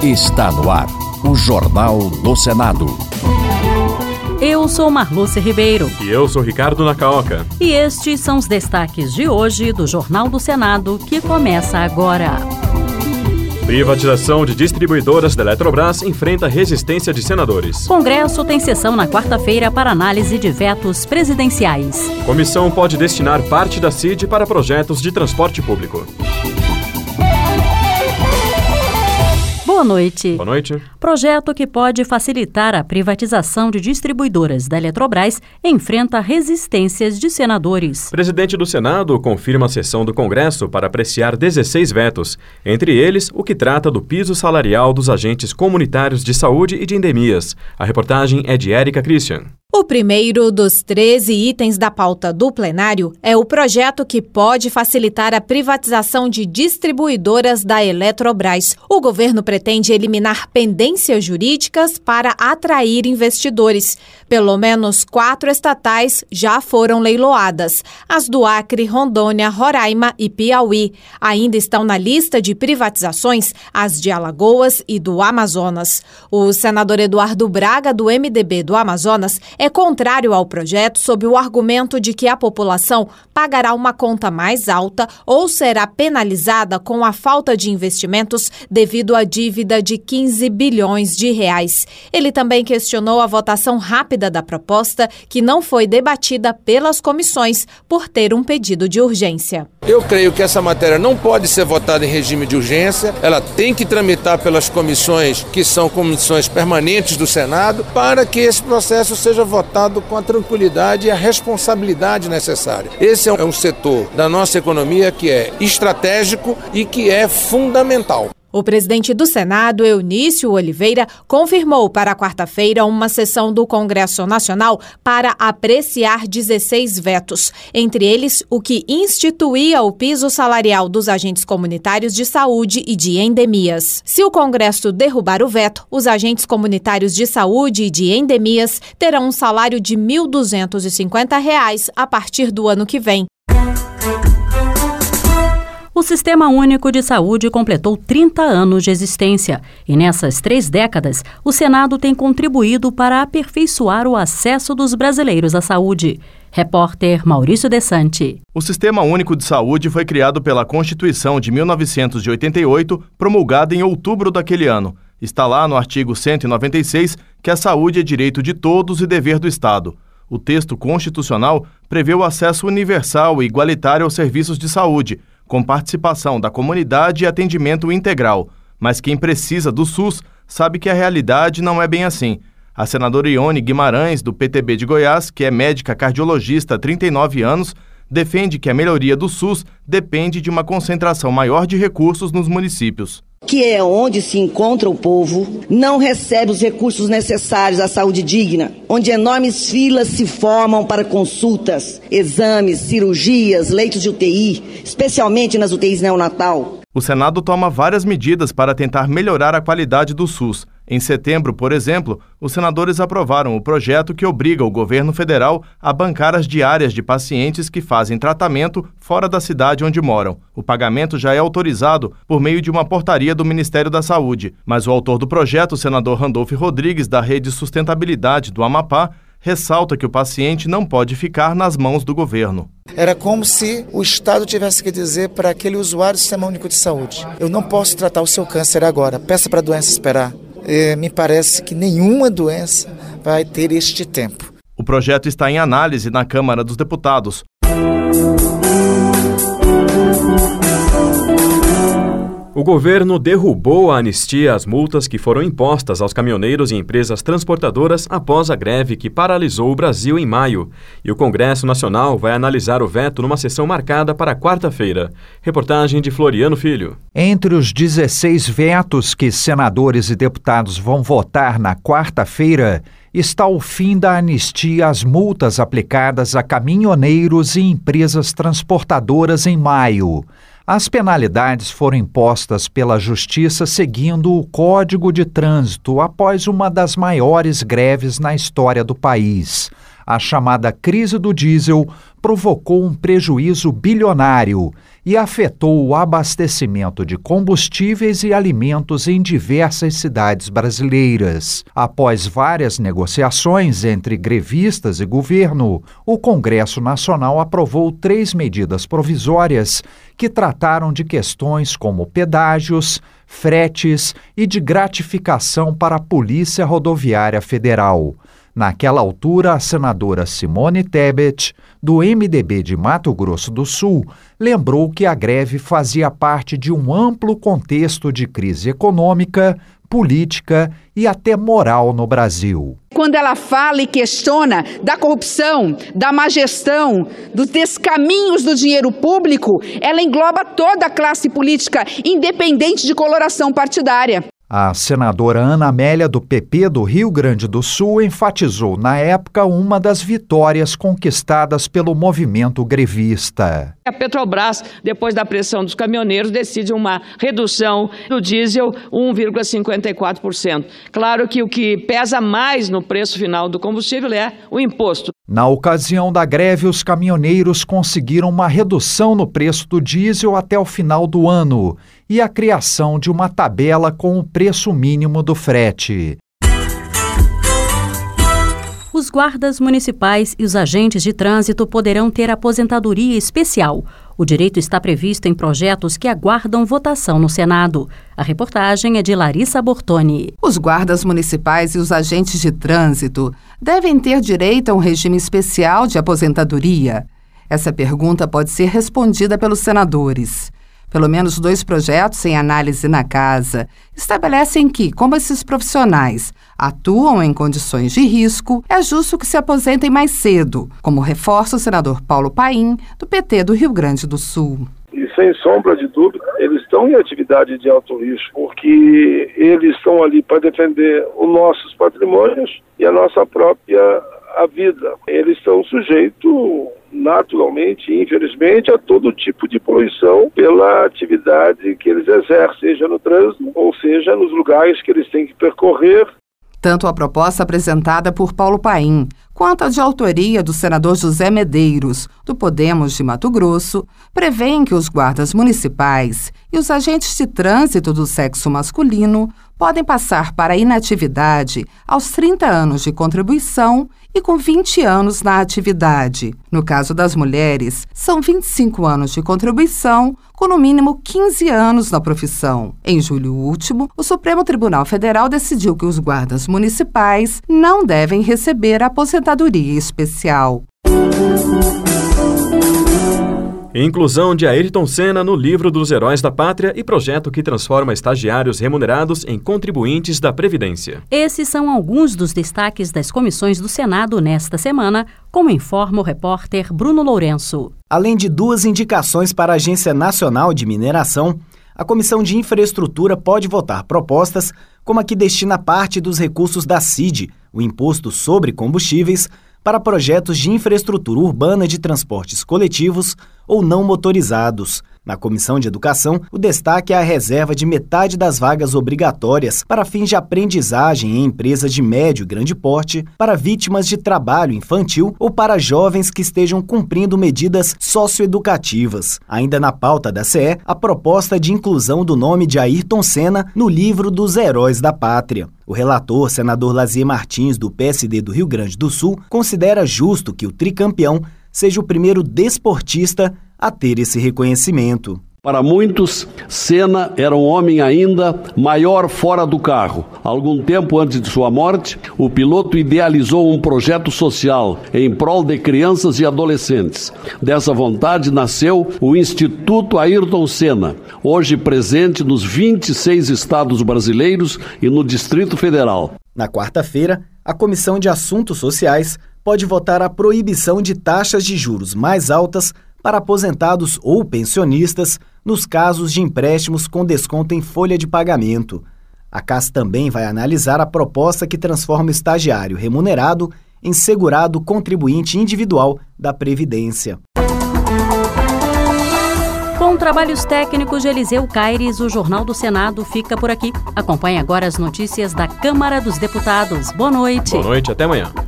Está no ar o Jornal do Senado. Eu sou Marluce Ribeiro. E eu sou Ricardo Nacaoca. E estes são os destaques de hoje do Jornal do Senado, que começa agora. Privatização de distribuidoras da Eletrobras enfrenta resistência de senadores. Congresso tem sessão na quarta-feira para análise de vetos presidenciais. Comissão pode destinar parte da CID para projetos de transporte público. Boa noite. Boa noite. Projeto que pode facilitar a privatização de distribuidoras da Eletrobras enfrenta resistências de senadores. Presidente do Senado confirma a sessão do Congresso para apreciar 16 vetos, entre eles o que trata do piso salarial dos agentes comunitários de saúde e de endemias. A reportagem é de Érica Christian. O primeiro dos 13 itens da pauta do plenário é o projeto que pode facilitar a privatização de distribuidoras da Eletrobras. O governo pretende eliminar pendências jurídicas para atrair investidores. Pelo menos 4 estatais já foram leiloadas. As do Acre, Rondônia, Roraima e Piauí. Ainda estão na lista de privatizações as de Alagoas e do Amazonas. O senador Eduardo Braga, do MDB do Amazonas, é contrário ao projeto sob o argumento de que a população pagará uma conta mais alta ou será penalizada com a falta de investimentos devido à dívida de 15 bilhões de reais. Ele também questionou a votação rápida da proposta, que não foi debatida pelas comissões por ter um pedido de urgência. Eu creio que essa matéria não pode ser votada em regime de urgência, ela tem que tramitar pelas comissões, que são comissões permanentes do Senado, para que esse processo seja votado com a tranquilidade e a responsabilidade necessária. Esse é um setor da nossa economia que é estratégico e que é fundamental. O presidente do Senado, Eunício Oliveira, confirmou para quarta-feira uma sessão do Congresso Nacional para apreciar 16 vetos, entre eles o que instituía o piso salarial dos agentes comunitários de saúde e de endemias. Se o Congresso derrubar o veto, os agentes comunitários de saúde e de endemias terão um salário de R$ 1.250 a partir do ano que vem. O Sistema Único de Saúde completou 30 anos de existência e nessas 3 décadas, o Senado tem contribuído para aperfeiçoar o acesso dos brasileiros à saúde. Repórter Maurício Desante. O Sistema Único de Saúde foi criado pela Constituição de 1988, promulgada em outubro daquele ano. Está lá no artigo 196 que a saúde é direito de todos e dever do Estado. O texto constitucional prevê o acesso universal e igualitário aos serviços de saúde, com participação da comunidade e atendimento integral. Mas quem precisa do SUS sabe que a realidade não é bem assim. A senadora Ione Guimarães, do PTB de Goiás, que é médica cardiologista há 39 anos, defende que a melhoria do SUS depende de uma concentração maior de recursos nos municípios. Que é onde se encontra o povo, não recebe os recursos necessários à saúde digna, onde enormes filas se formam para consultas, exames, cirurgias, leitos de UTI, especialmente nas UTIs neonatal. O Senado toma várias medidas para tentar melhorar a qualidade do SUS. Em setembro, por exemplo, os senadores aprovaram o projeto que obriga o governo federal a bancar as diárias de pacientes que fazem tratamento fora da cidade onde moram. O pagamento já é autorizado por meio de uma portaria do Ministério da Saúde, mas o autor do projeto, o senador Randolfo Rodrigues, da Rede Sustentabilidade do Amapá, ressalta que o paciente não pode ficar nas mãos do governo. Era como se o Estado tivesse que dizer para aquele usuário do Sistema Único de Saúde: eu não posso tratar o seu câncer agora, peça para a doença esperar. Me parece que nenhuma doença vai ter este tempo. O projeto está em análise na Câmara dos Deputados. O governo derrubou a anistia às multas que foram impostas aos caminhoneiros e empresas transportadoras após a greve que paralisou o Brasil em maio. E o Congresso Nacional vai analisar o veto numa sessão marcada para quarta-feira. Reportagem de Floriano Filho. Entre os 16 vetos que senadores e deputados vão votar na quarta-feira está o fim da anistia às multas aplicadas a caminhoneiros e empresas transportadoras em maio. As penalidades foram impostas pela Justiça seguindo o Código de Trânsito após uma das maiores greves na história do país. A chamada crise do diesel provocou um prejuízo bilionário e afetou o abastecimento de combustíveis e alimentos em diversas cidades brasileiras. Após várias negociações entre grevistas e governo, o Congresso Nacional aprovou 3 medidas provisórias que trataram de questões como pedágios, fretes e de gratificação para a Polícia Rodoviária Federal. Naquela altura, a senadora Simone Tebet, do MDB de Mato Grosso do Sul, lembrou que a greve fazia parte de um amplo contexto de crise econômica, política e até moral no Brasil. Quando ela fala e questiona da corrupção, da má gestão, dos descaminhos do dinheiro público, ela engloba toda a classe política, independente de coloração partidária. A senadora Ana Amélia, do PP do Rio Grande do Sul, enfatizou na época uma das vitórias conquistadas pelo movimento grevista. A Petrobras, depois da pressão dos caminhoneiros, decide uma redução do diesel 1,54%. Claro que o que pesa mais no preço final do combustível é o imposto. Na ocasião da greve, os caminhoneiros conseguiram uma redução no preço do diesel até o final do ano e a criação de uma tabela com o preço mínimo do frete. Os guardas municipais e os agentes de trânsito poderão ter aposentadoria especial. O direito está previsto em projetos que aguardam votação no Senado. A reportagem é de Larissa Bortoni. Os guardas municipais e os agentes de trânsito devem ter direito a um regime especial de aposentadoria. Essa pergunta pode ser respondida pelos senadores. Pelo menos 2 projetos em análise na Casa estabelecem que, como esses profissionais atuam em condições de risco, é justo que se aposentem mais cedo, como reforça o senador Paulo Paim, do PT do Rio Grande do Sul. E sem sombra de dúvida, eles estão em atividade de alto risco, porque eles estão ali para defender os nossos patrimônios e a nossa própria vida. Eles estão sujeitos, naturalmente, infelizmente, a todo tipo de poluição pela atividade que eles exercem, seja no trânsito ou seja nos lugares que eles têm que percorrer. Tanto a proposta apresentada por Paulo Paim quanto a de autoria do senador José Medeiros, do Podemos de Mato Grosso, prevêem que os guardas municipais e os agentes de trânsito do sexo masculino podem passar para a inatividade aos 30 anos de contribuição e com 20 anos na atividade. No caso das mulheres, são 25 anos de contribuição, com no mínimo 15 anos na profissão. Em julho último, o Supremo Tribunal Federal decidiu que os guardas municipais não devem receber aposentadoria especial. Inclusão de Ayrton Senna no livro dos Heróis da Pátria e projeto que transforma estagiários remunerados em contribuintes da Previdência. Esses são alguns dos destaques das comissões do Senado nesta semana, como informa o repórter Bruno Lourenço. Além de 2 indicações para a Agência Nacional de Mineração, a Comissão de Infraestrutura pode votar propostas como a que destina parte dos recursos da CID, o Imposto sobre Combustíveis, para projetos de infraestrutura urbana de transportes coletivos ou não motorizados. Na Comissão de Educação, o destaque é a reserva de metade das vagas obrigatórias para fins de aprendizagem em empresas de médio e grande porte, para vítimas de trabalho infantil ou para jovens que estejam cumprindo medidas socioeducativas. Ainda na pauta da CE, a proposta de inclusão do nome de Ayrton Senna no livro dos Heróis da Pátria. O relator, senador Lazier Martins, do PSD do Rio Grande do Sul, considera justo que o tricampeão seja o primeiro desportista a ter esse reconhecimento. Para muitos, Senna era um homem ainda maior fora do carro. Algum tempo antes de sua morte, o piloto idealizou um projeto social em prol de crianças e adolescentes. Dessa vontade nasceu o Instituto Ayrton Senna, hoje presente nos 26 estados brasileiros e no Distrito Federal. Na quarta-feira, a Comissão de Assuntos Sociais pode votar a proibição de taxas de juros mais altas para aposentados ou pensionistas nos casos de empréstimos com desconto em folha de pagamento. A CAS também vai analisar a proposta que transforma o estagiário remunerado em segurado contribuinte individual da Previdência. Com trabalhos técnicos de Eliseu Caires, o Jornal do Senado fica por aqui. Acompanhe agora as notícias da Câmara dos Deputados. Boa noite. Boa noite, até amanhã.